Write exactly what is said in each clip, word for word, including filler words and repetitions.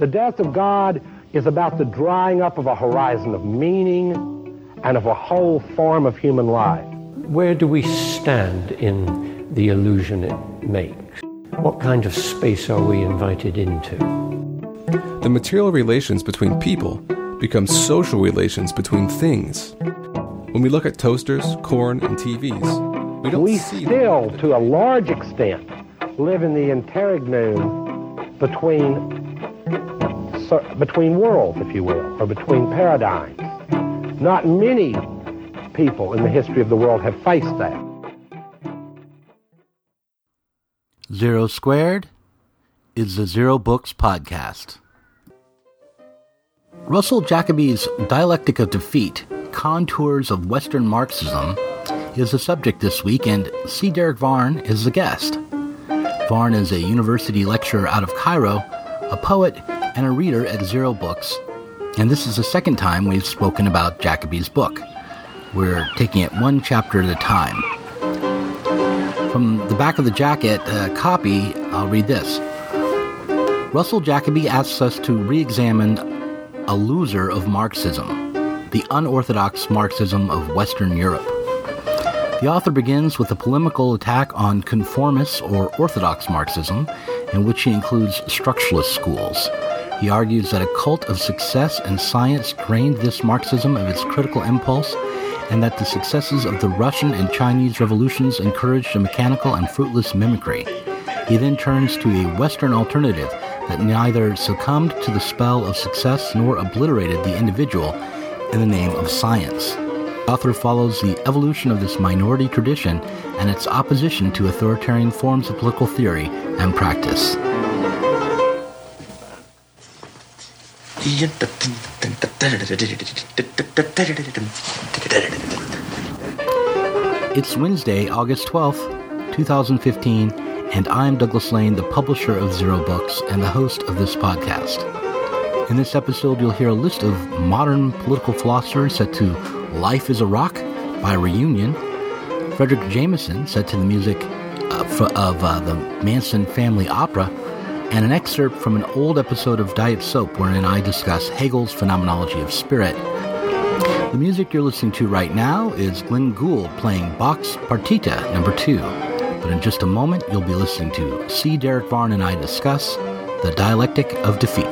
The death of God is about the drying up of a horizon of meaning and of a whole form of human life. Where do we stand in the illusion it makes? What kind of space are we invited into? The material relations between people become social relations between things. When we look at toasters, corn, and T Vs, we don't we see... still, to a large extent, live in the interregnum between, so, between worlds, if you will, or between paradigms. Not many people in the history of the world have faced that. Zero Squared is the Zero Books podcast. Russell Jacoby's Dialectic of Defeat, Contours of Western Marxism, is the subject this week, and C. Derek Varn is the guest. Varn is a university lecturer out of Cairo, a poet, and a reader at Zero Books, and this is the second time we've spoken about Jacoby's book. We're taking it one chapter at a time. From the back of the jacket uh, copy, I'll read this. Russell Jacoby asks us to re-examine a loser of Marxism, the unorthodox Marxism of Western Europe. The author begins with a polemical attack on conformist or orthodox Marxism, in which he includes structuralist schools. He argues that a cult of success and science drained this Marxism of its critical impulse, and that the successes of the Russian and Chinese revolutions encouraged a mechanical and fruitless mimicry. He then turns to a Western alternative that neither succumbed to the spell of success nor obliterated the individual in the name of science. The author follows the evolution of this minority tradition and its opposition to authoritarian forms of political theory and practice. It's Wednesday, August twelfth, twenty fifteen, and I'm Douglas Lane, the publisher of Zero Books and the host of this podcast. In this episode, you'll hear a list of modern political philosophers set to Life is a Rock by Reunion, Frederick Jameson set to the music uh, f- of uh, the Manson Family Opera, and an excerpt from an old episode of Diet Soap wherein I discuss Hegel's Phenomenology of Spirit. The music you're listening to right now is Glenn Gould playing Bach's Partita number two. But in just a moment, you'll be listening to C. Derek Varn and I discuss The Dialectic of Defeat.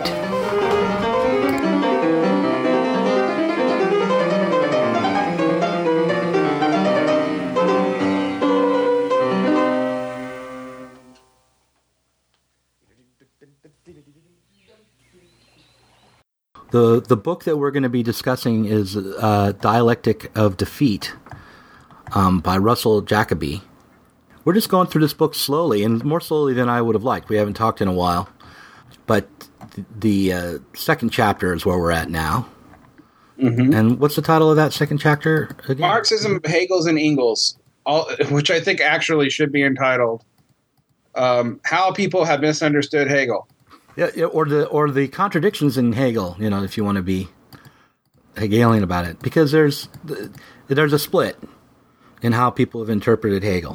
The the book that we're going to be discussing is uh, Dialectic of Defeat um, by Russell Jacoby. We're just going through this book slowly, and more slowly than I would have liked. We haven't talked in a while. But the, the uh, second chapter is where we're at now. Mm-hmm. And what's the title of that second chapter again? Marxism, Hegels, and Engels, all, which I think actually should be entitled um, How People Have Misunderstood Hegel. Yeah, yeah, or the or the contradictions in Hegel, you know, if you want to be Hegelian about it. Because there's there's a split in how people have interpreted Hegel.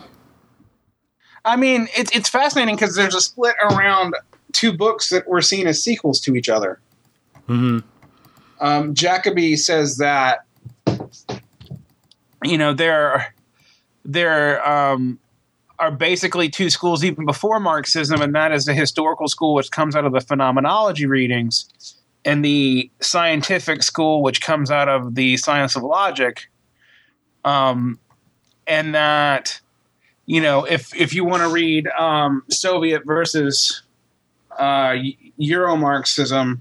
I mean, it's it's fascinating because there's a split around two books that were seen as sequels to each other. Mm-hmm. Um, Jacoby says that, you know, there, there um, are basically two schools even before Marxism, and that is the historical school, which comes out of the phenomenology readings, and the scientific school, which comes out of the science of logic. Um, and that... You know, if if you want to read um, Soviet versus uh, Euro-Marxism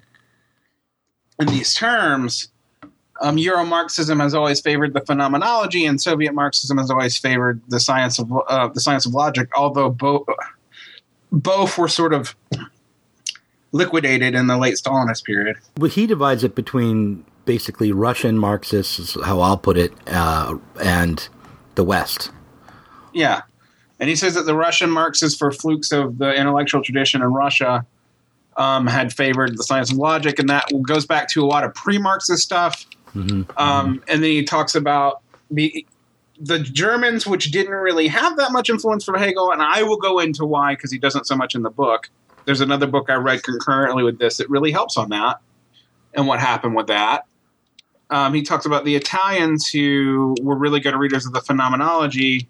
in these terms, um, Euro-Marxism has always favored the phenomenology, and Soviet Marxism has always favored the science of uh, the science of logic. Although both both were sort of liquidated in the late Stalinist period. Well, he divides it between basically Russian Marxists, is how I'll put it, uh, and the West. Yeah. And he says that the Russian Marxists, for flukes of the intellectual tradition in Russia, um, had favored the science of logic, and that goes back to a lot of pre-Marxist stuff. Mm-hmm. Um, and then he talks about the the Germans, which didn't really have that much influence from Hegel, and I will go into why, because he doesn't so much in the book. there's another book I read concurrently with this that really helps on that and what happened with that. Um, he talks about the Italians who were really good readers of the Phenomenology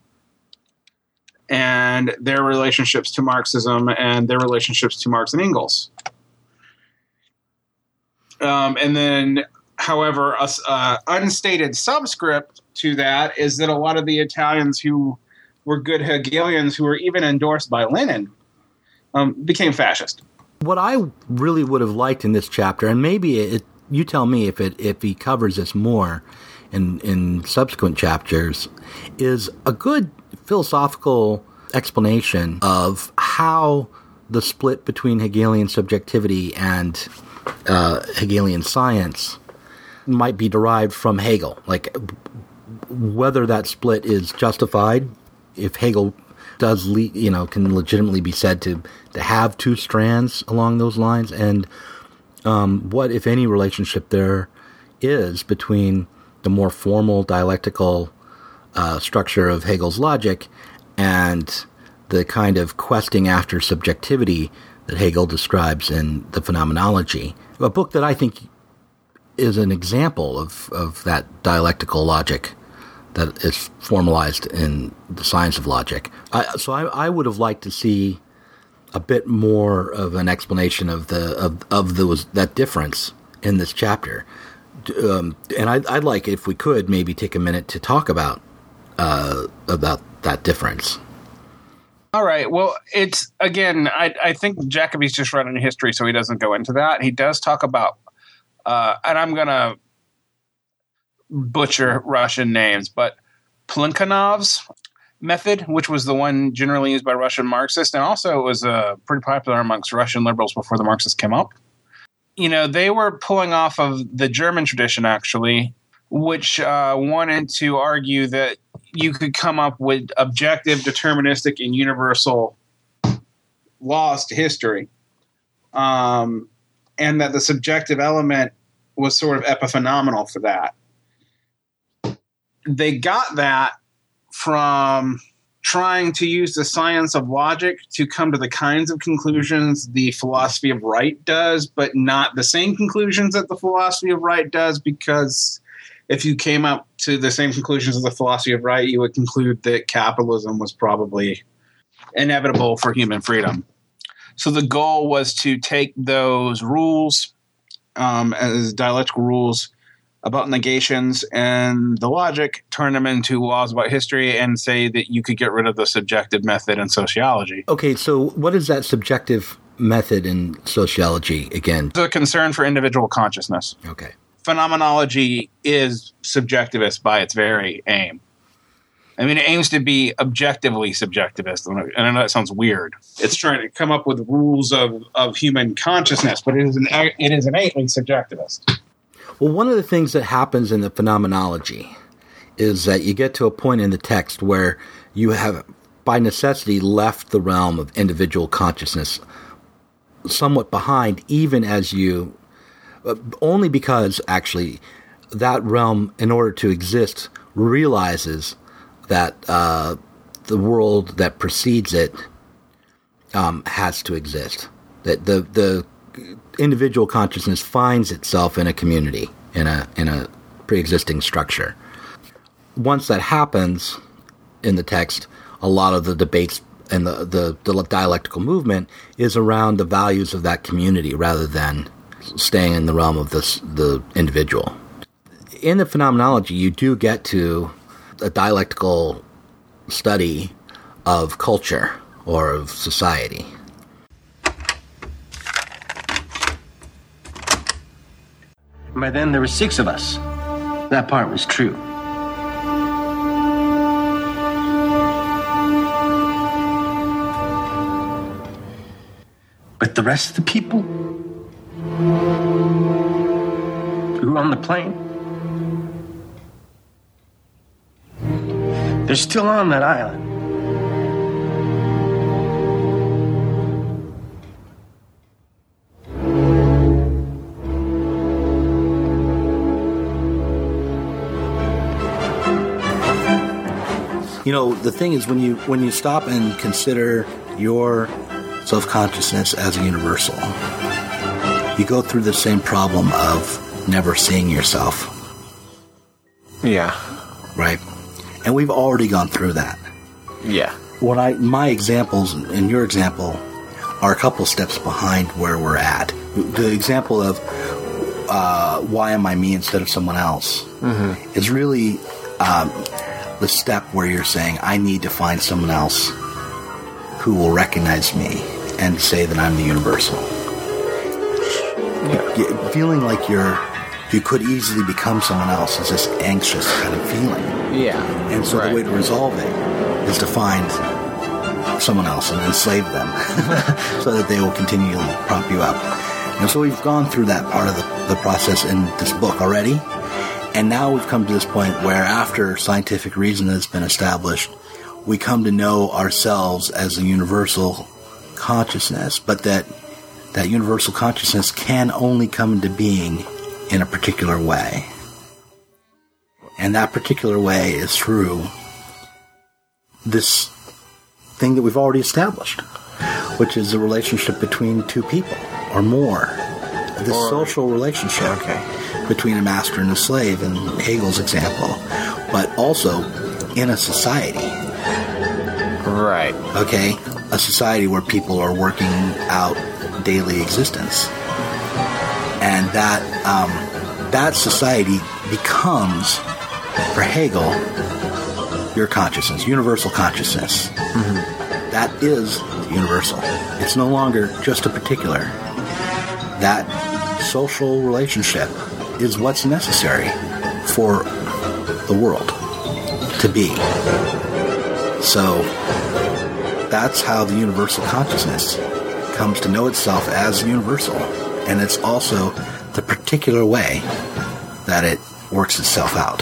and their relationships to Marxism and their relationships to Marx and Engels. Um, and then, however, a uh, unstated subscript to that is that a lot of the Italians who were good Hegelians, who were even endorsed by Lenin, um, became fascist. What I really would have liked in this chapter, and maybe it, you tell me if it if he covers this more in in subsequent chapters, is a good philosophical explanation of how the split between Hegelian subjectivity and uh, Hegelian science might be derived from Hegel, like whether that split is justified, if Hegel does, le- you know, can legitimately be said to, to have two strands along those lines, and um, what, if any, relationship there is between the more formal dialectical uh, structure of Hegel's logic and the kind of questing after subjectivity that Hegel describes in the Phenomenology, a book that I think is an example of, of that dialectical logic that is formalized in the science of logic. I, so I, I would have liked to see a bit more of an explanation of the of, of those that difference in this chapter. Um, and I'd, I'd like, if we could, maybe take a minute to talk about uh, about that difference. All right. Well, it's, again, I, I think Jacoby's just running history, so he doesn't go into that. He does talk about, uh, and I'm going to butcher Russian names, but Plekhanov's method, which was the one generally used by Russian Marxists, and also it was uh, pretty popular amongst Russian liberals before the Marxists came up. You know, they were pulling off of the German tradition, actually, which uh, wanted to argue that you could come up with objective, deterministic, and universal laws to history, um, and that the subjective element was sort of epiphenomenal for that. They got that from trying to use the science of logic to come to the kinds of conclusions the philosophy of right does, but not the same conclusions that the philosophy of right does, because if you came up to the same conclusions as the philosophy of right, you would conclude that capitalism was probably inevitable for human freedom. So the goal was to take those rules um, as dialectical rules about negations and the logic, turn them into laws about history, and say that you could get rid of the subjective method in sociology. Okay, so what is that subjective method in sociology again? The concern for individual consciousness. Okay. Phenomenology is subjectivist by its very aim. I mean, it aims to be objectively subjectivist, and I know that sounds weird. It's trying to come up with rules of, of human consciousness, but it is an it is innately subjectivist. Well, one of the things that happens in the Phenomenology is that you get to a point in the text where you have, by necessity, left the realm of individual consciousness somewhat behind, even as you, only because, actually, that realm, in order to exist, realizes that uh, the world that precedes it um, has to exist. That the the individual consciousness finds itself in a community, in a in a pre-existing structure. Once that happens in the text, a lot of the debates and the, the, the dialectical movement is around the values of that community rather than staying in the realm of this, the individual. In the Phenomenology, you do get to a dialectical study of culture or of society. By then, there were six of us. That part was true. But the rest of the people who were on the plane, they're still on that island. You know, the thing is, when you when you stop and consider your self-consciousness as a universal, you go through the same problem of never seeing yourself. Yeah. Right? And we've already gone through that. Yeah. What I my examples and your example are a couple steps behind where we're at. The example of uh, why am I me instead of someone else mm-hmm. is really um, the step where you're saying I need to find someone else who will recognize me and say that I'm the universal. Yeah. Feeling like you're you could easily become someone else is this anxious kind of feeling. Yeah. And so right. the way to resolve it is to find someone else and enslave them so that they will continually prop you up. And so we've gone through that part of the, the process in this book already. And now we've come to this point where after scientific reason has been established, we come to know ourselves as a universal consciousness, but that that universal consciousness can only come into being in a particular way. And that particular way is through this thing that we've already established, which is a relationship between two people or more. This or, social relationship okay. between a master and a slave in Hegel's example, but also in a society. Right. Okay? A society where people are working out daily existence. And that um, that society becomes, for Hegel, your consciousness, universal consciousness. Mm-hmm. That is universal. It's no longer just a particular. That social relationship is what's necessary for the world to be. So that's how the universal consciousness comes to know itself as universal. And it's also the particular way that it works itself out.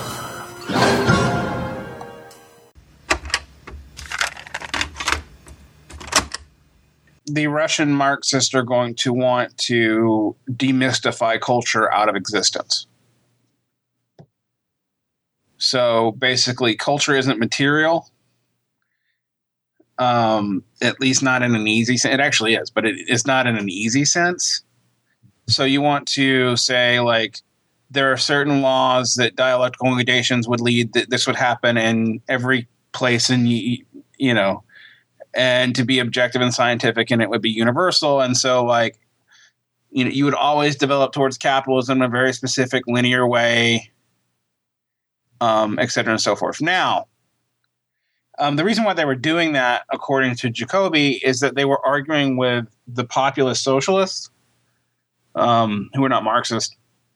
The Russian Marxists are going to want to demystify culture out of existence. So basically, culture isn't material. Um, at least not in an easy sense. It actually is, but it, it's not in an easy sense. So you want to say, like, there are certain laws that dialectical negations would lead that this would happen in every place, and you, you know, and to be objective and scientific, and it would be universal. And so, like, you know, you would always develop towards capitalism in a very specific linear way, um, et cetera, and so forth. Now, um, the reason why they were doing that, according to Jacobi, is that they were arguing with the populist socialists, um, who were not Marxist.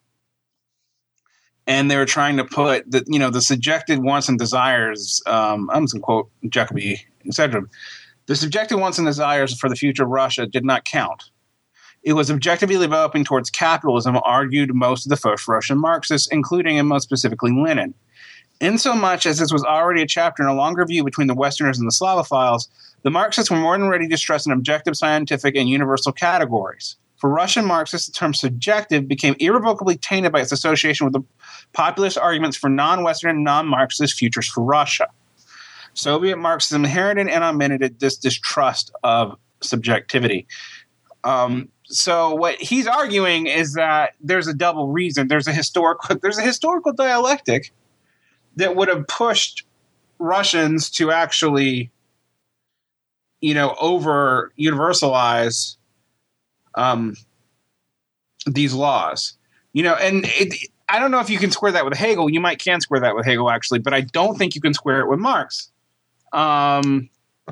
And they were trying to put the, you know, the subjective wants and desires, um, I'm just going to quote Jacobi, et cetera. The subjective wants and desires for the future of Russia did not count. It was objectively developing towards capitalism, argued most of the first Russian Marxists, including and most specifically Lenin. Insomuch as this was already a chapter in a longer view between the Westerners and the Slavophiles, the Marxists were more than ready to stress an objective, scientific, and universal categories. For Russian Marxists, the term subjective became irrevocably tainted by its association with the populist arguments for non-Western and non-Marxist futures for Russia. Soviet Marxism inherited and amended this distrust of subjectivity. Um, so what he's arguing is that there's a double reason. There's a historical, there's a historical dialectic that would have pushed Russians to actually, you know, over universalize um, these laws. You know, and it, I don't know if you can square that with Hegel. You might can square that with Hegel, actually, but I don't think you can square it with Marx. Um,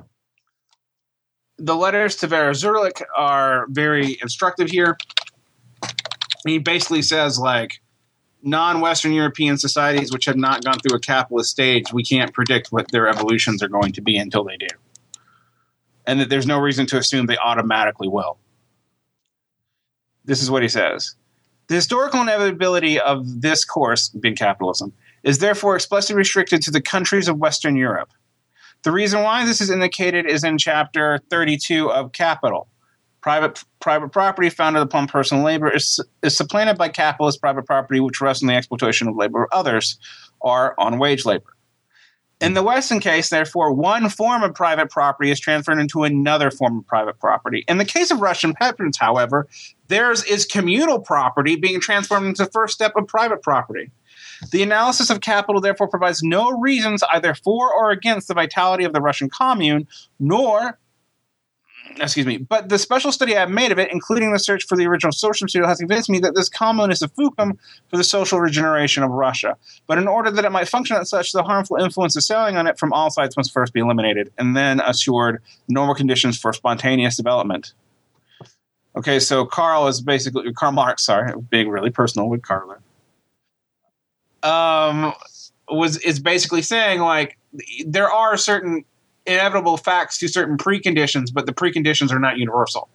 the letters to Vera Zurlik are very instructive here. He basically says, like, non-Western European societies which have not gone through a capitalist stage, we can't predict what their evolutions are going to be until they do. And that there's no reason to assume they automatically will. This is what he says. The historical inevitability of this course, being capitalism, is therefore explicitly restricted to the countries of Western Europe. The reason why this is indicated is in chapter thirty-two of Capital. Private private property founded upon personal labor is, is supplanted by capitalist private property, which rests on the exploitation of labor of others, or on wage labor. In the Western case, therefore, one form of private property is transferred into another form of private property. In the case of Russian peasants, however, theirs is communal property being transformed into the first step of private property. The analysis of capital, therefore, provides no reasons either for or against the vitality of the Russian commune, nor, excuse me, but the special study I have made of it, including the search for the original social material, has convinced me that this commune is a fucum for the social regeneration of Russia. But in order that it might function as such, the harmful influence assailing on it from all sides must first be eliminated, and then assured normal conditions for spontaneous development. Okay, so Karl is basically, Karl Marx, sorry, being really personal with Karl. Um, was is basically saying, like, there are certain inevitable facts to certain preconditions, but the preconditions are not universal.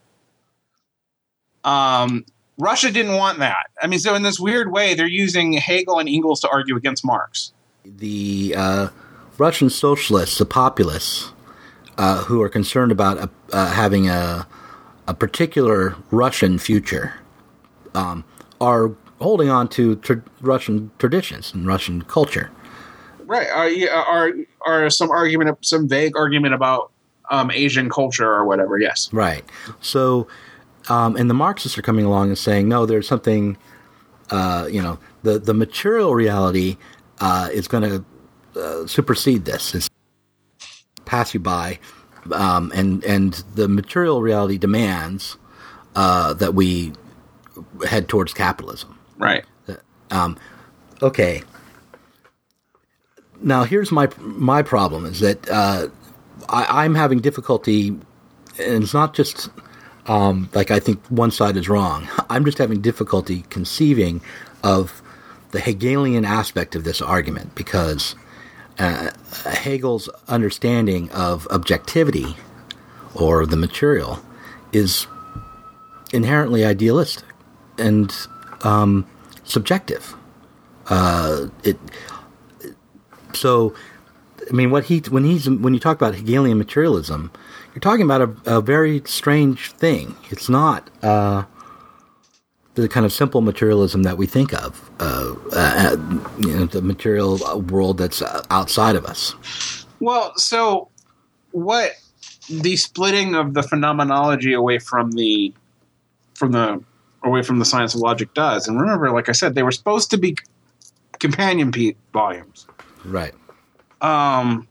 Um, Russia didn't want that. I mean, so in this weird way, they're using Hegel and Engels to argue against Marx. The uh, Russian socialists, the populists, uh, who are concerned about uh, uh, having a, a particular Russian future, um, are holding on to tra- Russian traditions and Russian culture. Right. Are, are, are some argument, some vague argument about um, Asian culture or whatever, yes. Right. So, um, and the Marxists are coming along and saying, no, there's something, uh, you know, the, the material reality uh, is going to uh, supersede this, it's pass you by, um, and, and the material reality demands uh, that we head towards capitalism. Right. Um, okay. Now, here's my my problem is that uh, I, I'm having difficulty, and it's not just um, like I think one side is wrong. I'm just having difficulty conceiving of the Hegelian aspect of this argument because uh, Hegel's understanding of objectivity or the material is inherently idealistic and um, subjective. Uh, it so, I mean, what he when he's when you talk about Hegelian materialism, you're talking about a, a very strange thing. It's not uh, the kind of simple materialism that we think of, uh, uh, you know, the material world that's outside of us. Well, so what the splitting of the phenomenology away from the from the away from the science of logic does, and remember, like I said, they were supposed to be companion p- volumes, right? Um,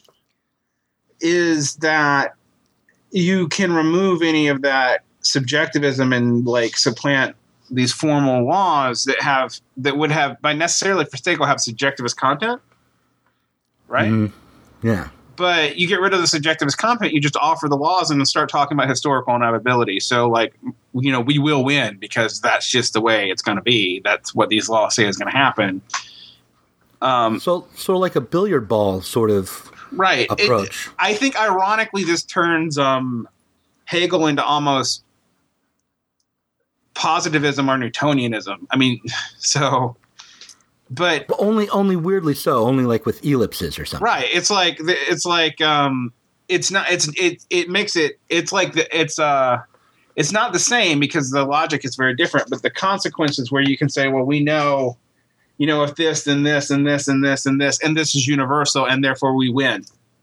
is that you can remove any of that subjectivism and like supplant these formal laws that have that would have by necessarily for sake will have subjectivist content, right? Mm, yeah. But you get rid of the subjectivist content, you just offer the laws and then start talking about historical inevitability. So, like, you know, we will win because that's just the way it's going to be. That's what these laws say is going to happen. Um, so, sort of like a billiard ball sort of right approach. It, I think, ironically, this turns um, Hegel into almost positivism or Newtonianism. I mean, so... But, but only, only weirdly so. Only like with ellipses or something. Right. It's like it's like um, it's not. It's it. It makes it. It's like the, it's uh, it's not the same because the logic is very different. But the consequences, where you can say, well, we know, you know, if this, then this, and this, and this, and this, and this is universal, and therefore we win.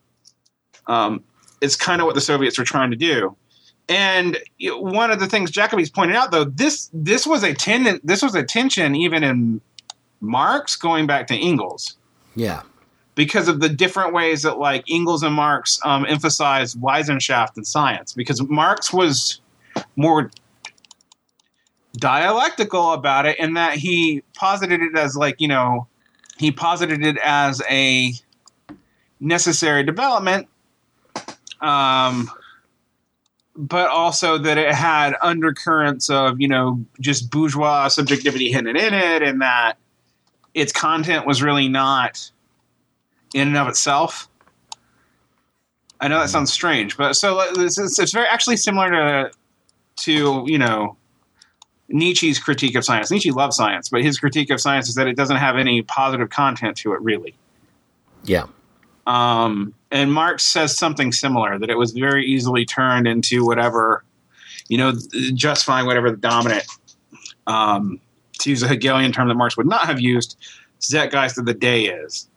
Um, it's kind of what the Soviets were trying to do. And one of the things Jacobi's pointed out, though, this this was a ten, this was a tension even in Marx going back to Engels. Yeah. Because of the different ways that like Engels and Marx um, emphasized Wissenschaft and science. Because Marx was more dialectical about it in that he posited it as like, you know, he posited it as a necessary development, um, but also that it had undercurrents of, you know, just bourgeois subjectivity hidden in it and that its content was really not in and of itself. I know that sounds strange, but so it's, it's very actually similar to, to, you know, Nietzsche's critique of science. Nietzsche loved science, but his critique of science is that it doesn't have any positive content to it, really. Yeah. Um, and Marx says something similar, that it was very easily turned into whatever, you know, justifying whatever the dominant, um, to use a Hegelian term that Marx would not have used, Zeitgeist of the day is.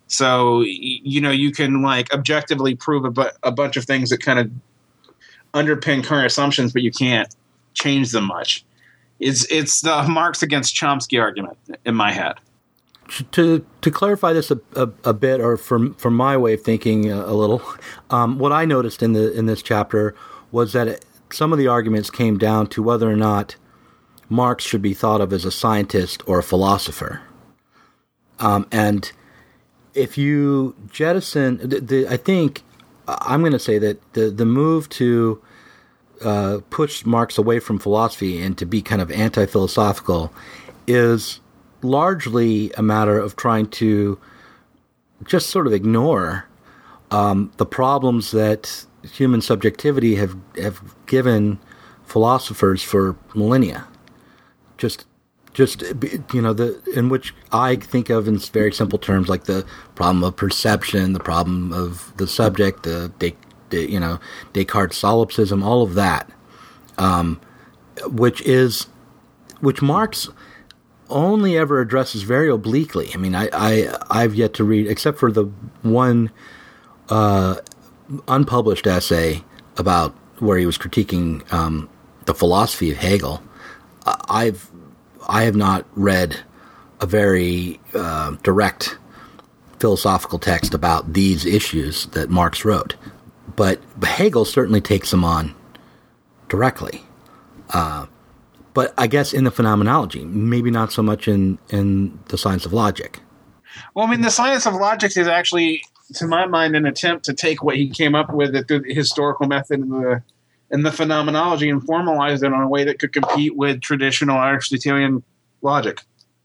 So, you know, you can like objectively prove a, bu- a bunch of things that kind of underpin current assumptions, but you can't change them much. It's it's the Marx against Chomsky argument in my head. To to clarify this a, a, a bit, or from from my way of thinking a, a little, um, what I noticed in the in this chapter was that it, some of the arguments came down to whether or not Marx should be thought of as a scientist or a philosopher. Um, and if you jettison, the, the, I think I'm going to say that the the move to uh, push Marx away from philosophy and to be kind of anti-philosophical is largely a matter of trying to just sort of ignore um, the problems that human subjectivity have have given philosophers for millennia. Just, just you know, the in which I think of in very simple terms, like the problem of perception, the problem of the subject, the, the, the you know Descartes' solipsism, all of that, um, which is which Marx only ever addresses very obliquely. I mean, I, I I've yet to read, except for the one uh, unpublished essay about where he was critiquing um, the philosophy of Hegel. I've I have not read a very uh, direct philosophical text about these issues that Marx wrote, but Hegel certainly takes them on directly. Uh, but I guess in the phenomenology, maybe not so much in, in the science of logic. Well, I mean, the science of logic is actually, to my mind, an attempt to take what he came up with through the historical method and the and the phenomenology and formalize it in a way that could compete with traditional Aristotelian logic.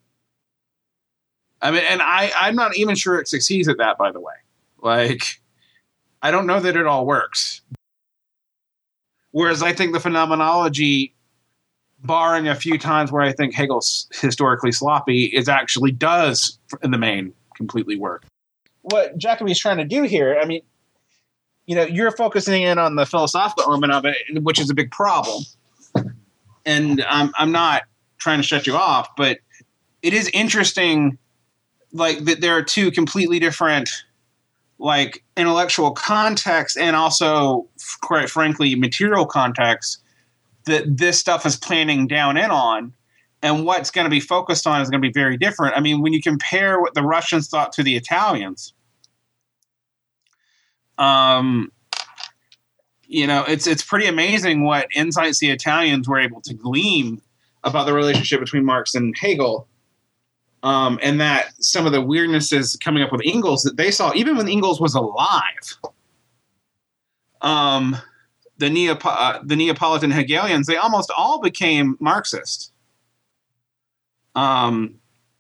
I mean, and I, I'm not even sure it succeeds at that, by the way. Like, I don't know that it all works. Whereas I think the phenomenology, barring a few times where I think Hegel's historically sloppy, is actually does, in the main, completely work. What Jacobi's trying to do here, I mean, you know, you're focusing in on the philosophical element of it, which is a big problem. And I'm, I'm not trying to shut you off, but it is interesting, like, that there are two completely different, like, intellectual contexts and also, quite frankly, material contexts that this stuff is planning down in on. And what's going to be focused on is going to be very different. I mean, when you compare what the Russians thought to the Italians, Um, you know, it's it's pretty amazing what insights the Italians were able to glean about the relationship between Marx and Hegel, um, and that some of the weirdnesses coming up with Engels that they saw, even when Engels was alive, um, the Neop- uh, the Neapolitan Hegelians, they almost all became Marxist. Um,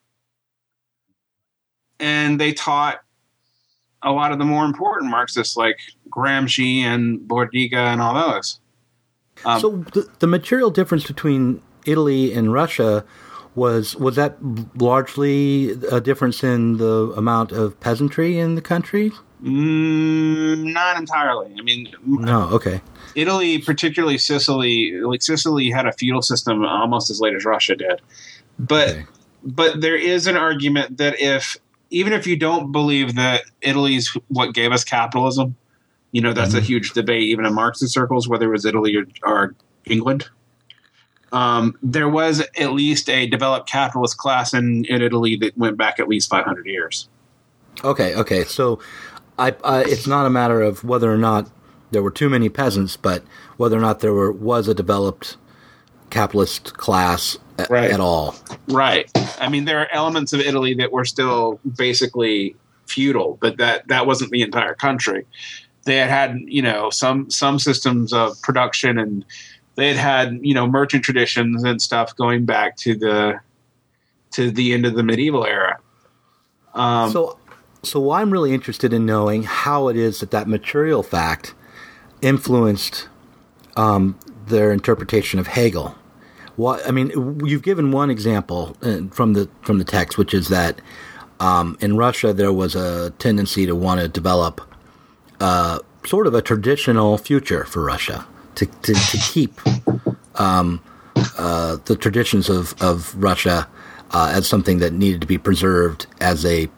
and they taught a lot of the more important Marxists like Gramsci and Bordiga and all those. Um, so the, the material difference between Italy and Russia was was that largely a difference in the amount of peasantry in the country? Mm, not entirely. I mean, no. Okay. Italy, particularly Sicily, like Sicily had a feudal system almost as late as Russia did, but okay. but there is an argument that if even if you don't believe that Italy's what gave us capitalism, you know, that's mm-hmm. a huge debate, even in Marxist circles, whether it was Italy or, or England. Um, there was at least a developed capitalist class in, in Italy that went back at least five hundred years. Okay, okay. So I, uh, it's not a matter of whether or not there were too many peasants, but whether or not there were was a developed capitalist class a, right. at all. Right. I mean, there are elements of Italy that were still basically feudal, but that, that wasn't the entire country. They had had, you know, some some systems of production, and they had had, you know, merchant traditions and stuff going back to the to the end of the medieval era. Um, so, so I'm really interested in knowing how it is that that material fact influenced um, their interpretation of Hegel. What I mean, you've given one example from the from the text, which is that um, in Russia there was a tendency to want to develop uh, sort of a traditional future for Russia, to to, to keep um, uh, the traditions of of Russia uh, as something that needed to be preserved as a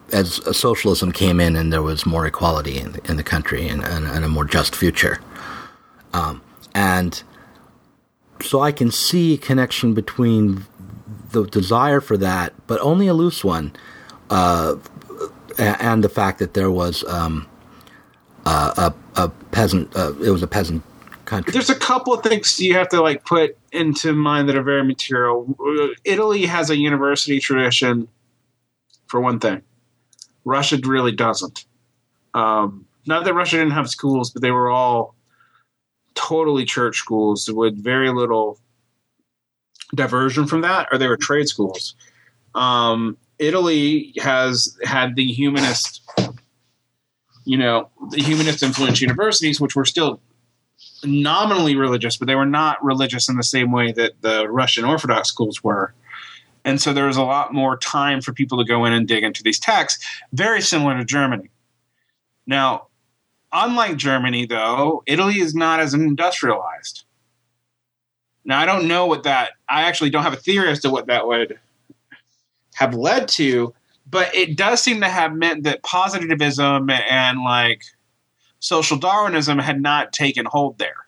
as socialism came in and there was more equality in the, in the country and, and, and a more just future. Um, and so I can see a connection between the desire for that, but only a loose one, uh, and the fact that there was um, uh, a, a peasant, uh, it was a peasant country. There's a couple of things you have to like put into mind that are very material. Italy has a university tradition, for one thing. Russia really doesn't. Um, not that Russia didn't have schools, but they were all totally church schools with very little diversion from that, or they were trade schools. Um, Italy has had the humanist, you know, the humanist influenced universities, which were still nominally religious, but they were not religious in the same way that the Russian Orthodox schools were. And so there was a lot more time for people to go in and dig into these texts, very similar to Germany. Now, unlike Germany, though, Italy is not as industrialized. Now, I don't know what that – I actually don't have a theory as to what that would have led to, but it does seem to have meant that positivism and, like, social Darwinism had not taken hold there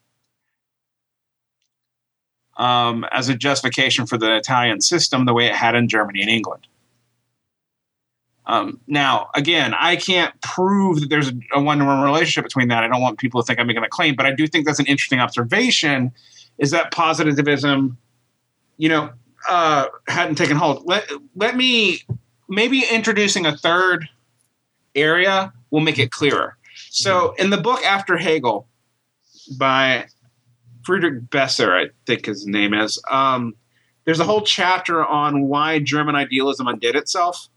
um, as a justification for the Italian system the way it had in Germany and England. Um, now, again, I can't prove that there's a, a one-to-one relationship between that. I don't want people to think I'm making a claim, but I do think that's an interesting observation, is that positivism, you know, uh, hadn't taken hold. Let, let me – maybe introducing a third area will make it clearer. So in the book After Hegel by Friedrich Besser, I think his name is, um, there's a whole chapter on why German idealism undid itself.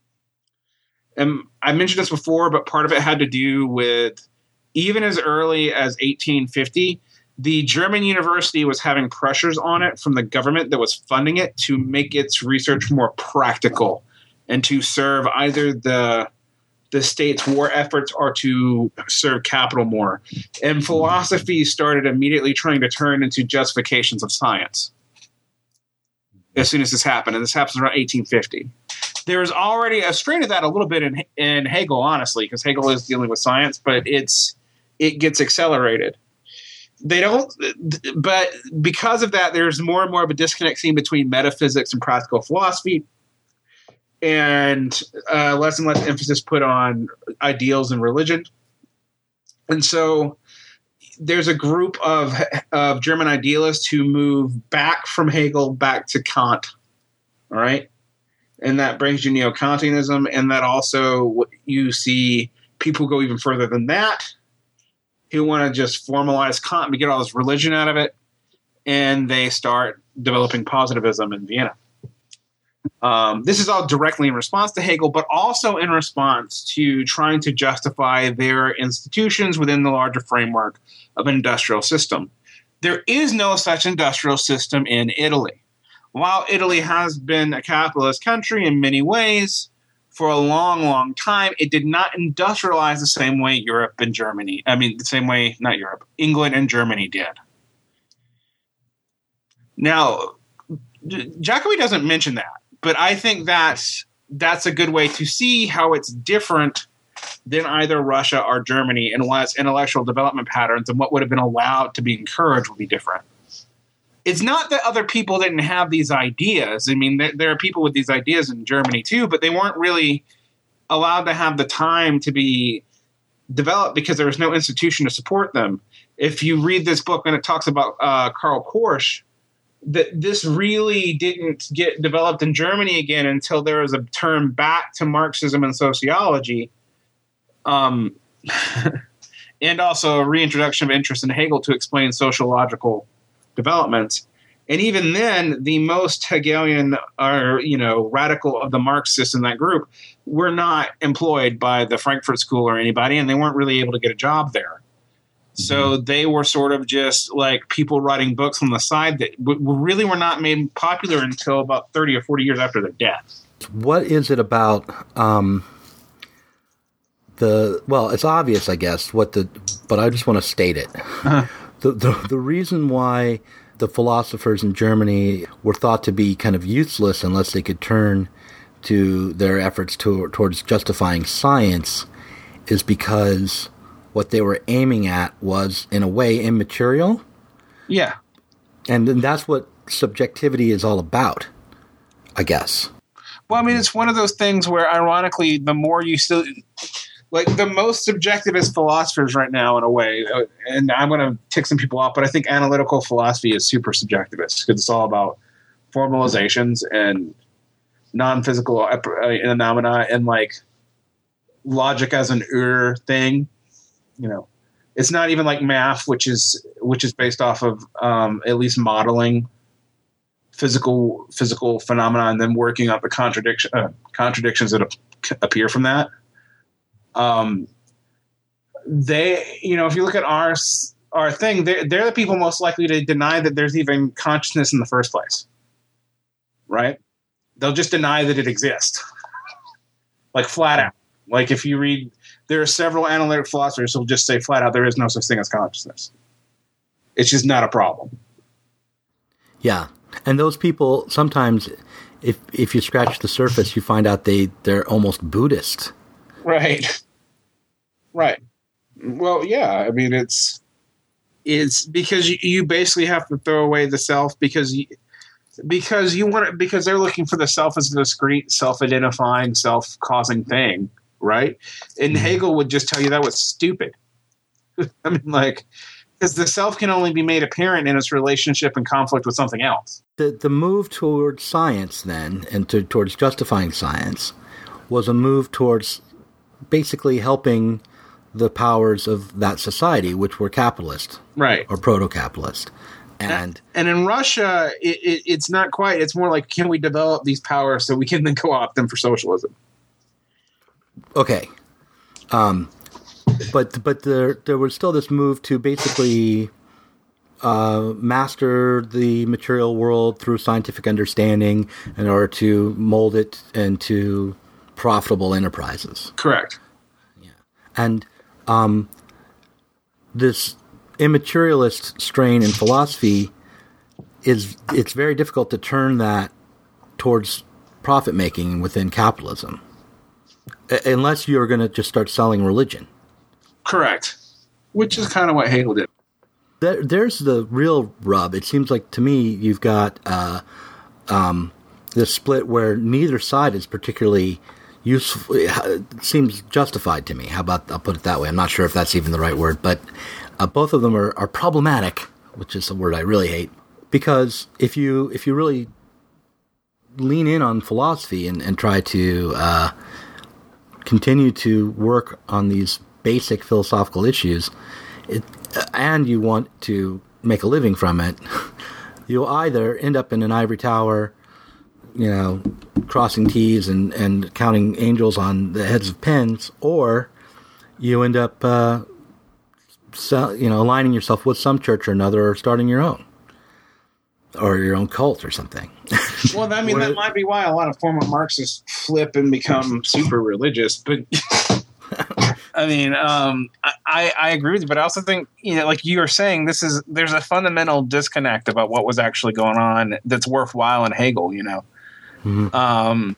And I mentioned this before, but part of it had to do with even as early as eighteen fifty, the German university was having pressures on it from the government that was funding it to make its research more practical and to serve either the the state's war efforts or to serve capital more. And philosophy started immediately trying to turn into justifications of science as soon as this happened. And this happens around eighteen fifty. There's already a strain of that a little bit in, in Hegel, honestly, because Hegel is dealing with science, but it's it gets accelerated. They don't, but because of that, there's more and more of a disconnect seen between metaphysics and practical philosophy, and uh, less and less emphasis put on ideals and religion. And so there's a group of of German idealists who move back from Hegel back to Kant. All right. And that brings you Neo-Kantianism. And that also you see people go even further than that, who want to just formalize Kant and get all this religion out of it. And they start developing positivism in Vienna. Um, this is all directly in response to Hegel, but also in response to trying to justify their institutions within the larger framework of an industrial system. There is no such industrial system in Italy. While Italy has been a capitalist country in many ways for a long, long time, it did not industrialize the same way Europe and Germany, I mean, the same way, not Europe, England and Germany did. Now, Jacobi doesn't mention that, but I think that's, that's a good way to see how it's different than either Russia or Germany, and why its intellectual development patterns and what would have been allowed to be encouraged would be different. It's not that other people didn't have these ideas. I mean, there, there are people with these ideas in Germany too, but they weren't really allowed to have the time to be developed because there was no institution to support them. If you read this book and it talks about uh, Karl Korsch, that this really didn't get developed in Germany again until there was a turn back to Marxism and sociology, um, and also a reintroduction of interest in Hegel to explain sociological developments. And even then, the most Hegelian or, you know, radical of the Marxists in that group were not employed by the Frankfurt School or anybody, and they weren't really able to get a job there. Mm-hmm. So they were sort of just like people writing books on the side that w- really were not made popular until about thirty or forty years after their death. What is it about um, the, well, it's obvious, I guess, what the, but I just want to state it. Uh-huh. The, the the reason why the philosophers in Germany were thought to be kind of useless unless they could turn to their efforts to, towards justifying science is because what they were aiming at was, in a way, immaterial. Yeah. And then that's what subjectivity is all about, I guess. Well, I mean, it's one of those things where, ironically, the more you still... Like, the most subjectivist philosophers right now, in a way, and I'm going to tick some people off, but I think analytical philosophy is super subjectivist because it's all about formalizations and non-physical phenomena and, like, logic as an ur thing. You know, it's not even like math, which is which is based off of um, at least modeling physical physical phenomena and then working out the contradiction uh, contradictions that ap- appear from that. Um, they, you know, if you look at our our thing, they're, they're the people most likely to deny that there's even consciousness in the first place, right? They'll just deny that it exists, like flat out. Like if you read, there are several analytic philosophers who'll just say flat out there is no such thing as consciousness. It's just not a problem. Yeah, and those people sometimes, if if you scratch the surface, you find out they they're almost Buddhist. Right. Right. Well, yeah. I mean, it's it's because you, you basically have to throw away the self because you, because you want it because they're looking for the self as a discrete, self-identifying, self-causing thing, right? And mm-hmm. Hegel would just tell you that was stupid. I mean, like, because the self can only be made apparent in its relationship and conflict with something else. The the move towards science, then, and to, towards justifying science, was a move towards basically helping the powers of that society, which were capitalist, right, or proto-capitalist, and and in Russia, it, it, it's not quite. It's more like, can we develop these powers so we can then co-opt them for socialism? Okay, um, but but there there was still this move to basically uh, master the material world through scientific understanding in order to mold it into profitable enterprises. Correct. Yeah. And um, this immaterialist strain in philosophy is it's very difficult to turn that towards profit making within capitalism, a- unless you're going to just start selling religion. Correct. Which is kind of what Hegel did. There, there's the real rub. It seems like to me you've got uh, um, this split where neither side is particularly useful. It seems justified to me. How about, I'll put it that way. I'm not sure if that's even the right word, but uh, both of them are, are problematic, which is a word I really hate. Because if you if you really lean in on philosophy and, and try to uh, continue to work on these basic philosophical issues, it, and you want to make a living from it, you'll either end up in an ivory tower, you know, crossing T's and, and counting angels on the heads of pins, or you end up, uh, so, you know, aligning yourself with some church or another, or starting your own, or your own cult or something. Well, I mean, that might be why a lot of former Marxists flip and become super religious, but I mean, um, I, I agree with you, but I also think, you know, like you were saying, this is, there's a fundamental disconnect about what was actually going on that's worthwhile in Hegel, you know? Mm-hmm. Um,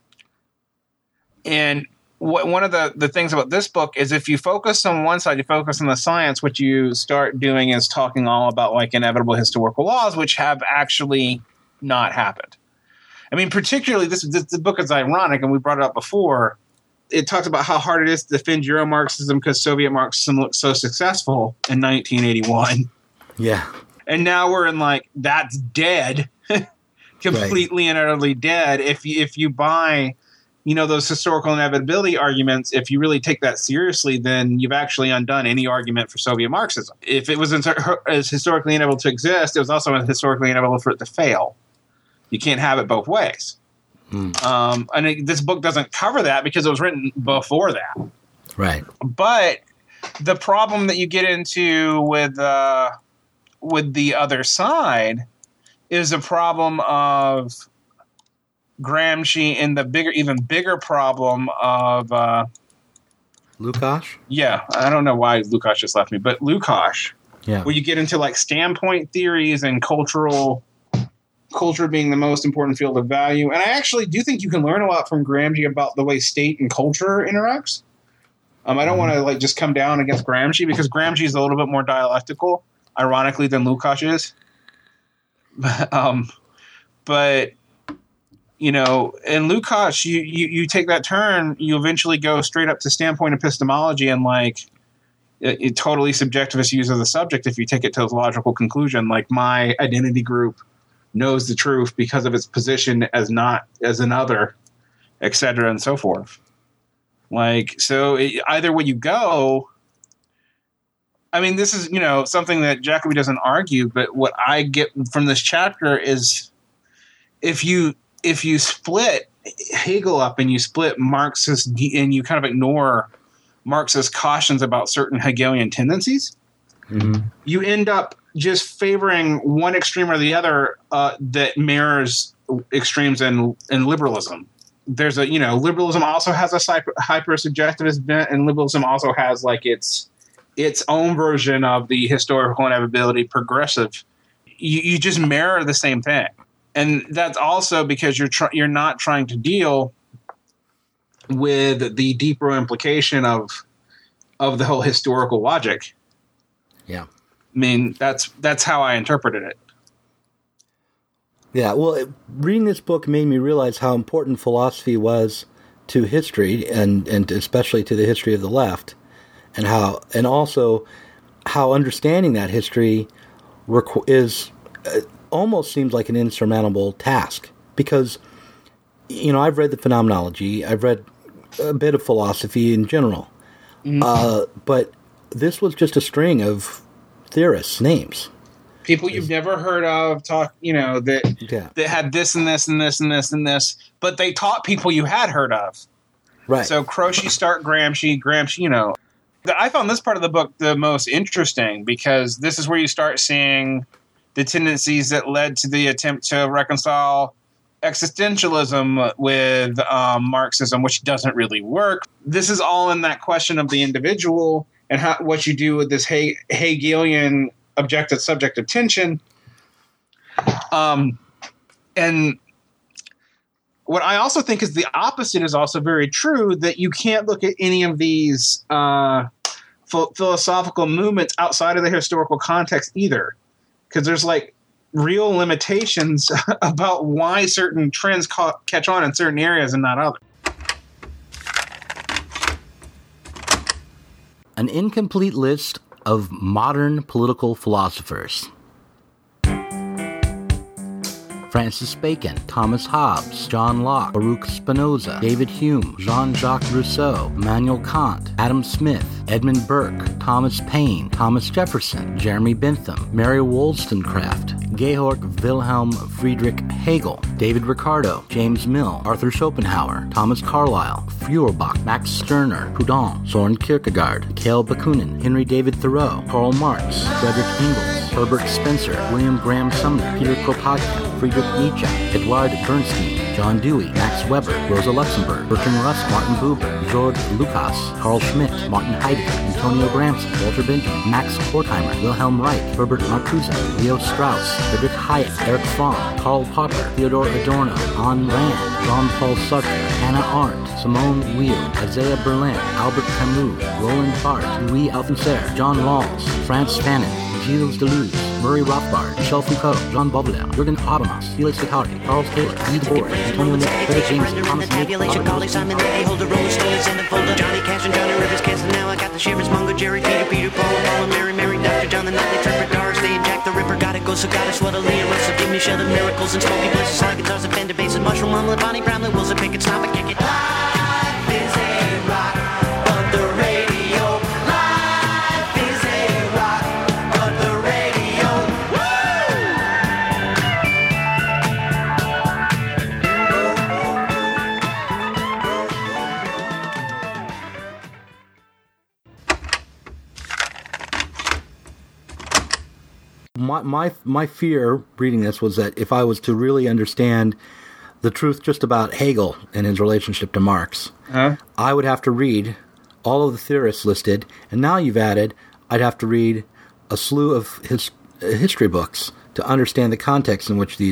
and wh- one of the, the things about this book is if you focus on one side, you focus on the science, what you start doing is talking all about like inevitable historical laws, which have actually not happened. I mean, particularly this, this the book is ironic, and we brought it up before. It talks about how hard it is to defend Euro-Marxism because Soviet Marxism looked so successful in nineteen eighty-one. Yeah. And now we're in like, that's dead. Completely right. And utterly dead. If you, if you buy, you know, those historical inevitability arguments, if you really take that seriously, then you've actually undone any argument for Soviet Marxism. If it was as historically inevitable to exist, it was also historically inevitable for it to fail. You can't have it both ways. Mm. Um, and it, this book doesn't cover that because it was written before that. Right. But the problem that you get into with uh, with the other side is a problem of Gramsci and the bigger, even bigger problem of uh, Lukács. Yeah, I don't know why Lukács just left me, but Lukács. Yeah. Where you get into like standpoint theories and cultural culture being the most important field of value. And I actually do think you can learn a lot from Gramsci about the way state and culture interacts. Um, I don't want to like just come down against Gramsci because Gramsci is a little bit more dialectical, ironically, than Lukács is. um, but you know, in Lukács, you, you you take that turn, you eventually go straight up to standpoint epistemology and like it, it totally subjectivist use of the subject. If you take it to its logical conclusion, like my identity group knows the truth because of its position as not as another, et cetera, and so forth. Like, so it, either way you go, I mean, this is, you know, something that Jacobi doesn't argue, but what I get from this chapter is if you, if you split Hegel up and you split Marxist and you kind of ignore Marxist cautions about certain Hegelian tendencies, mm-hmm. you end up just favoring one extreme or the other uh, that mirrors extremes in, in liberalism. There's a, you know, liberalism also has a hyper, hyper subjectivist bent, and liberalism also has like its its own version of the historical inevitability progressive. You, you just mirror the same thing, and that's also because you're tr- you're not trying to deal with the deeper implication of of the whole historical logic. Yeah, I mean that's that's how I interpreted it. Yeah, well, it, reading this book made me realize how important philosophy was to history, and, and especially to the history of the left, and how, and also how understanding that history requ- is uh, almost seems like an insurmountable task. Because, you know, I've read the Phenomenology, I've read a bit of philosophy in general, mm-hmm. uh, but this was just a string of theorists' names. People you've never heard of talk, you know, that yeah. that had this and this and this and this and this, but they taught people you had heard of. Right. So Croce, Stark, Gramsci, Gramsci, you know. I found this part of the book the most interesting because this is where you start seeing the tendencies that led to the attempt to reconcile existentialism with um, Marxism, which doesn't really work. This is all in that question of the individual and how, what you do with this He- Hegelian objective subjective tension. Um, and what I also think is the opposite is also very true, that you can't look at any of these uh, ph- philosophical movements outside of the historical context either, because there's like real limitations about why certain trends ca- catch on in certain areas and not others. An incomplete list of modern political philosophers. Francis Bacon, Thomas Hobbes, John Locke, Baruch Spinoza, David Hume, Jean-Jacques Rousseau, Immanuel Kant, Adam Smith, Edmund Burke, Thomas Paine, Thomas Jefferson, Jeremy Bentham, Mary Wollstonecraft, Georg Wilhelm Friedrich Hegel, David Ricardo, James Mill, Arthur Schopenhauer, Thomas Carlyle, Feuerbach, Max Stirner, Proudhon, Soren Kierkegaard, Mikhail Bakunin, Henry David Thoreau, Karl Marx, Frederick Engels, Herbert Spencer, William Graham Sumner, Peter Kropotkin, Friedrich Nietzsche, Edward Bernstein, John Dewey, Max Weber, Rosa Luxemburg, Bertrand Russell, Martin Buber, George Lucas, Carl Schmitt, Martin Heidegger, Antonio Gramsci, Walter Benjamin, Max Horkheimer, Wilhelm Reich, Herbert Marcuse, Leo Strauss, Friedrich Hayek, Erich Fromm, Karl Popper, Theodor Adorno, Ayn Rand, Jean-Paul Sartre, Hannah Arendt, Simone Weil, Isaiah Berlin, Albert Camus, Roland Barthes, Louis Althusser, John Rawls, Frantz Fanon, Gilles Deleuze, Murray Rothbard, Michel Foucault, Jean Baudelaire, Jürgen Habermas, Felix Guattari, Charles Taylor, Guy Debord, Antonio Nietzsche, Friedrich James, Thomas Tabulation, Collie Simon, they hold the Rolling Stones in the folder. Johnny Cash and Johnny Rivers Cass, and now I got the Shivers, Mungo, Jerry, Peter, Peter, Paul, Paul, Mary, Mary, Doctor John, the Nightly Tripper, Doris Day, and Jack the Ripper. Gotta go, so gotta sweat a Leah Russell, give me Sheldon, Miracles, and Smoky Bliss, slide guitars, and Fender basses, Mushroom, Mumble, Bonnie Brown, the Wills, pick it, stop it, kick it. Life is a rock, but the radio. Life is a rock, but the radio. My, my my fear reading this was that if I was to really understand the truth just about Hegel and his relationship to Marx, huh? I would have to read all of the theorists listed, and now you've added, I'd have to read a slew of his uh, history books to understand the context in which these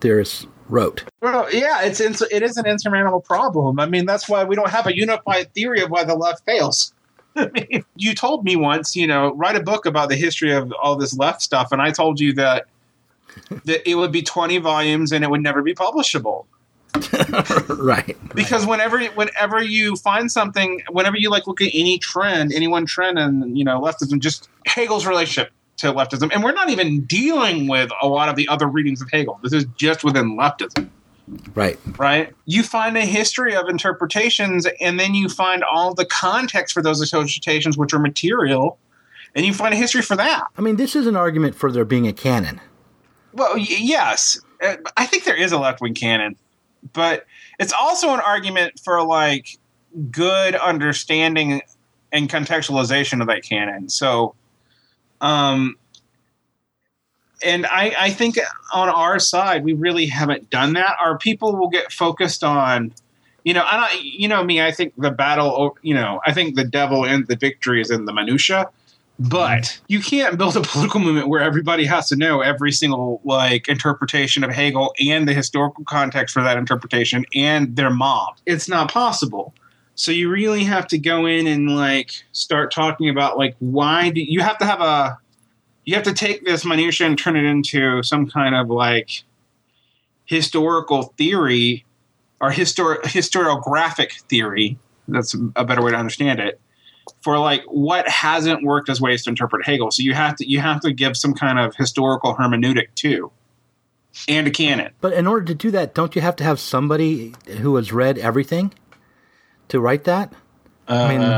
theorists wrote. Well, yeah, it's, it's it is an insurmountable problem. I mean, that's why we don't have a unified theory of why the left fails. I mean, you told me once, you know, write a book about the history of all this left stuff, and I told you that that it would be twenty volumes and it would never be publishable. Right. Because whenever whenever you find something, whenever you like look at any trend, any one trend in, you know, leftism, just Hegel's relationship to leftism, and we're not even dealing with a lot of the other readings of Hegel. This is just within leftism. Right. Right. You find a history of interpretations, and then you find all the context for those interpretations, which are material, and you find a history for that. I mean, this is an argument for there being a canon. Well, y- yes. Uh, I think there is a left-wing canon, but it's also an argument for, like, good understanding and contextualization of that canon. So, um... And I, I think on our side, we really haven't done that. Our people will get focused on, you know, I, you know me, I think the battle, you know, I think the devil and the victory is in the minutia. But you can't build a political movement where everybody has to know every single, like, interpretation of Hegel and the historical context for that interpretation and their mob. It's not possible. So you really have to go in and, like, start talking about, like, why do you have to have a You have to take this minutia and turn it into some kind of, like, historical theory or histor- historiographic theory. That's a better way to understand it. For, like, what hasn't worked as ways to interpret Hegel. So you have to you have to give some kind of historical hermeneutic too, and a canon. But in order to do that, don't you have to have somebody who has read everything to write that? Uh, I mean,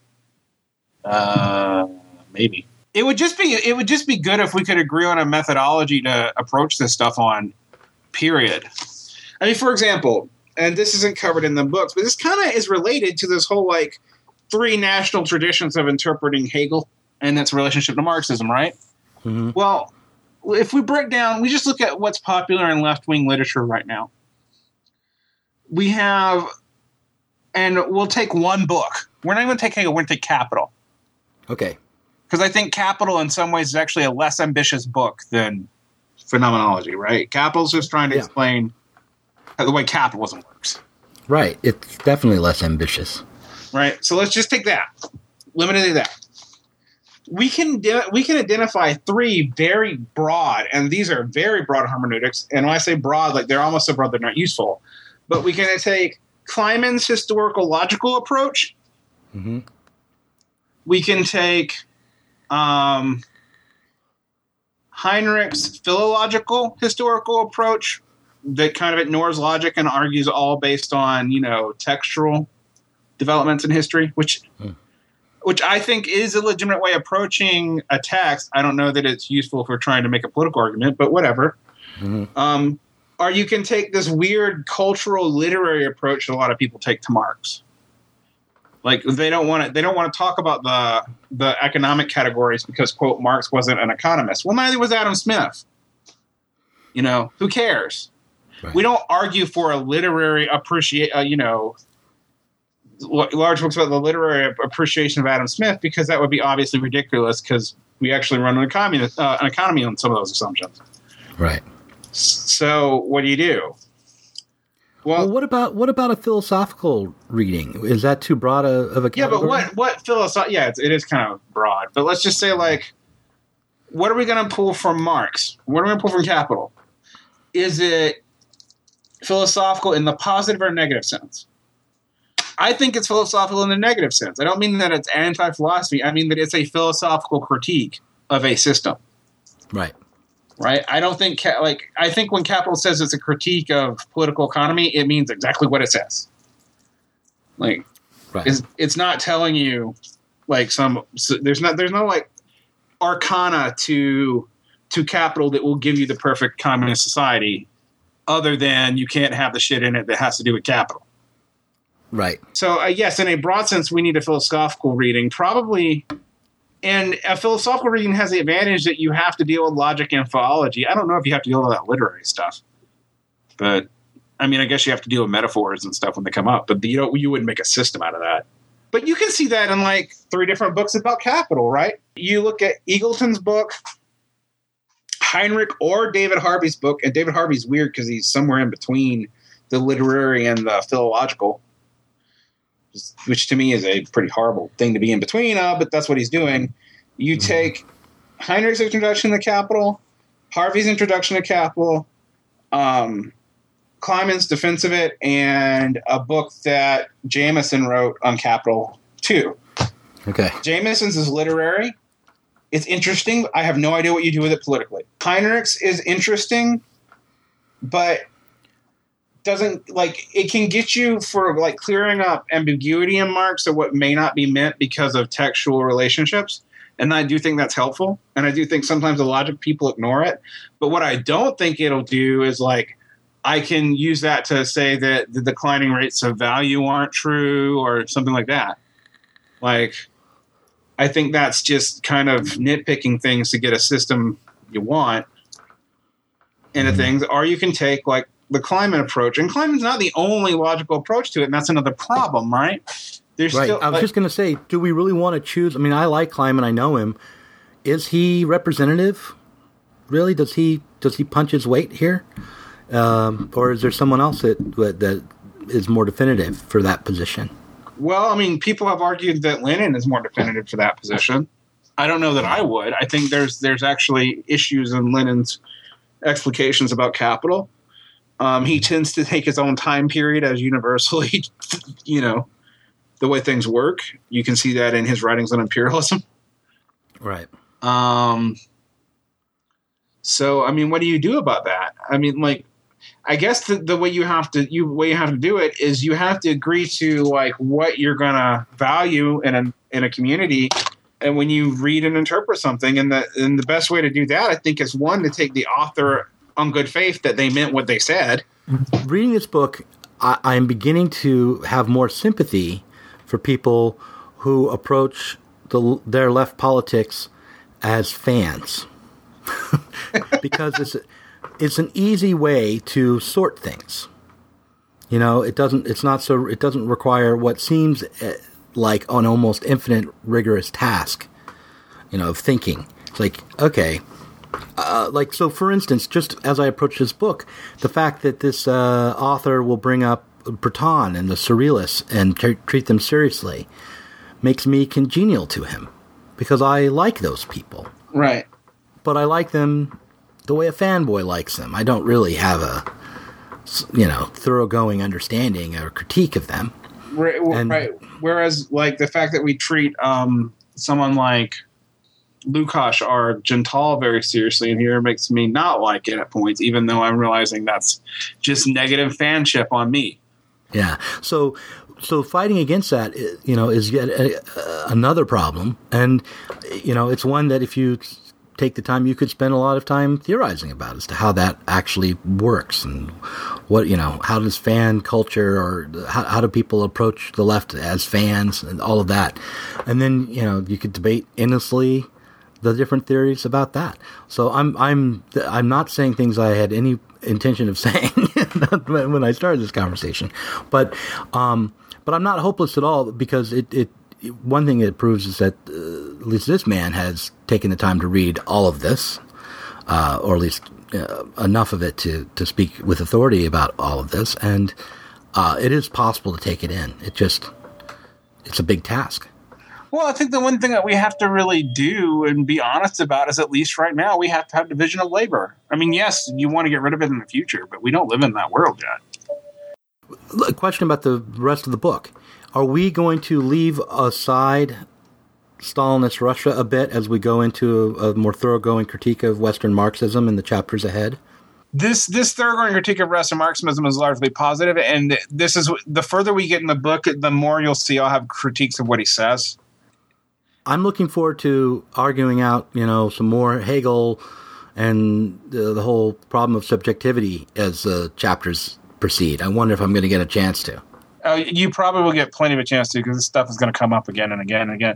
uh, maybe. It would just be it would just be good if we could agree on a methodology to approach this stuff on, period. I mean, for example, and this isn't covered in the books, but this kind of is related to this whole, like, three national traditions of interpreting Hegel and its relationship to Marxism, right? Mm-hmm. Well, if we break down, we just look at what's popular in left-wing literature right now. We have, and we'll take one book. We're not even going to take Hegel, we're going to take Capital. Okay. Because I think Capital, in some ways, is actually a less ambitious book than Phenomenology, right? Capital's just trying to Yeah. explain the way capitalism works. Right. It's definitely less ambitious. Right? So let's just take that. Limited to that. We can de- we can identify three very broad, and these are very broad hermeneutics. And when I say broad, like, they're almost so broad they're not useful. But we can take Kleiman's historical logical approach. Mm-hmm. We can take Um, Heinrich's philological historical approach that kind of ignores logic and argues all based on, you know, textual developments in history, which mm. which I think is a legitimate way of approaching a text. I don't know that it's useful for trying to make a political argument, but whatever. Mm-hmm. Um, or you can take this weird cultural literary approach that a lot of people take to Marx. Like, they don't want to. They don't want to talk about the the economic categories because, quote, Marx wasn't an economist. Well, neither was Adam Smith. You know, who cares? Right. We don't argue for a literary appreciate. Uh, you know, l- large books about the literary appreciation of Adam Smith, because that would be obviously ridiculous. Because we actually run an economy, uh, an economy on some of those assumptions. Right. So, what do you do? Well, well, what about what about a philosophical reading? Is that too broad a, of a category? Yeah, but what what philosophy? Yeah, it's, it is kind of broad. But let's just say, like, what are we going to pull from Marx? What are we going to pull from Capital? Is it philosophical in the positive or negative sense? I think it's philosophical in the negative sense. I don't mean that it's anti-philosophy. I mean that it's a philosophical critique of a system. Right. Right? I don't think, like, I think when Capital says it's a critique of political economy, it means exactly what it says. Like, right. it's, it's not telling you, like, some, so there's not, there's no, like, arcana to, to Capital that will give you the perfect communist society, other than you can't have the shit in it that has to do with capital. Right. So, uh, yes, in a broad sense, we need a philosophical reading, probably. And a philosophical reading has the advantage that you have to deal with logic and philology. I don't know if you have to deal with that literary stuff. But, I mean, I guess you have to deal with metaphors and stuff when they come up. But you don't, you wouldn't make a system out of that. But you can see that in, like, three different books about capital, right? You look at Eagleton's book, Heinrich or David Harvey's book, and David Harvey's weird because he's somewhere in between the literary and the philological, which to me is a pretty horrible thing to be in between of, but that's what he's doing. You take Heinrich's Introduction to Capital, Harvey's Introduction to Capital, um, Kleinman's Defense of It, and a book that Jameson wrote on Capital too. Okay. Jameson's is literary. It's interesting. I have no idea what you do with it politically. Heinrich's is interesting, but doesn't like it can get you for like clearing up ambiguity in Marx or what may not be meant because of textual relationships. And I do think that's helpful. And I do think sometimes the logic people ignore it. But what I don't think it'll do is like I can use that to say that the declining rates of value aren't true or something like that. Like, I think that's just kind of nitpicking things to get a system you want into things. Or you can take like the Kleinman approach. And Kleinman's not the only logical approach to it. And that's another problem, right? There's right. Still, I was like, just going to say, do we really want to choose? I mean, I like Kleinman. I know him. Is he representative? Really? Does he does he punch his weight here? Um, or is there someone else that that is more definitive for that position? Well, I mean, people have argued that Lenin is more definitive for that position. I don't know that I would. I think there's there's actually issues in Lenin's explications about capital. Um, he tends to take his own time period as universally, you know, the way things work. You can see that in his writings on imperialism. Right. Um. So, I mean, what do you do about that? I mean, like, I guess the, the way you have to you way you have to do it is you have to agree to like what you're gonna value in a in a community, and when you read and interpret something, and the and the best way to do that, I think, is one to take the author on good faith that they meant what they said. Reading this book, I, I'm beginning to have more sympathy for people who approach the, their left politics as fans, because it's it's an easy way to sort things. You know, it doesn't. It's not so. It doesn't require what seems like an almost infinite rigorous task. You know, of thinking. It's like, okay. Uh, like, so for instance, just as I approach this book, the fact that this uh, author will bring up Breton and the Surrealists and t- treat them seriously makes me congenial to him, because I like those people. Right. But I like them the way a fanboy likes them. I don't really have a, you know, thoroughgoing understanding or critique of them. Right. And, right. Whereas, like, the fact that we treat um, someone like Lukács or Gentile very seriously in here makes me not like it at points, even though I'm realizing that's just negative fanship on me. Yeah. So, so fighting against that, you know, is yet a, a, another problem. And, you know, it's one that if you take the time, you could spend a lot of time theorizing about as to how that actually works and what, you know, how does fan culture or how, how do people approach the left as fans and all of that. And then, you know, you could debate endlessly the different theories about that. So I'm I'm I'm not saying things I had any intention of saying when I started this conversation, but um, but I'm not hopeless at all, because it, it one thing it proves is that uh, at least this man has taken the time to read all of this, uh, or at least uh, enough of it to to speak with authority about all of this, and uh, it is possible to take it in. It just it's a big task. Well, I think the one thing that we have to really do and be honest about is, at least right now, we have to have division of labor. I mean, yes, you want to get rid of it in the future, but we don't live in that world yet. A question about the rest of the book. Are we going to leave aside Stalinist Russia a bit as we go into a, a more thoroughgoing critique of Western Marxism in the chapters ahead? This this thoroughgoing critique of Western Marxism is largely positive, and this is the further we get in the book, the more you'll see I'll have critiques of what he says. I'm looking forward to arguing out, you know, some more Hegel and uh, the whole problem of subjectivity as the uh, chapters proceed. I wonder if I'm going to get a chance to. Uh, you probably will get plenty of a chance to, because this stuff is going to come up again and again and again.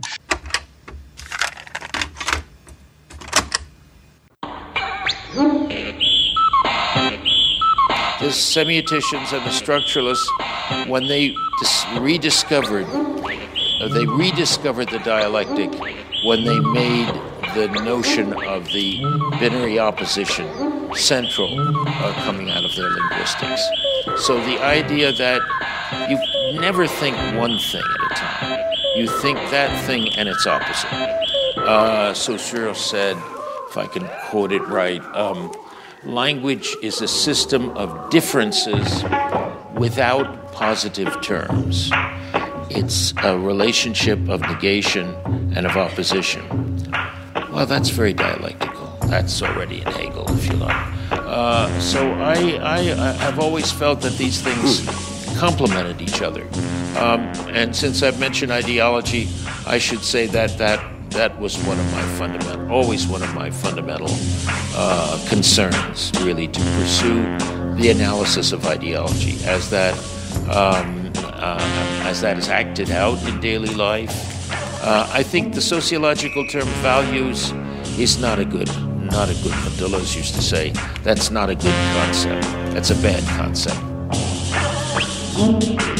The semioticians and the structuralists, when they dis- rediscovered, uh, they rediscovered the dialectic when they made the notion of the binary opposition central uh, coming out of their linguistics. So the idea that you never think one thing at a time. You think that thing and its opposite. Uh, Saussure said, if I can quote it right, um, language is a system of differences without positive terms. It's a relationship of negation and of opposition. Well, that's very dialectical. That's already in Hegel, if you like. Uh, so I, I, I've always felt that these things complemented each other. Um, and since I've mentioned ideology, I should say that that, that was one of my fundamental, always one of my fundamental uh, concerns, really, to pursue the analysis of ideology as that um, uh, as that is acted out in daily life. Uh, I think the sociological term values is not a good, not a good, Deleuze used to say, that's not a good concept. That's a bad concept.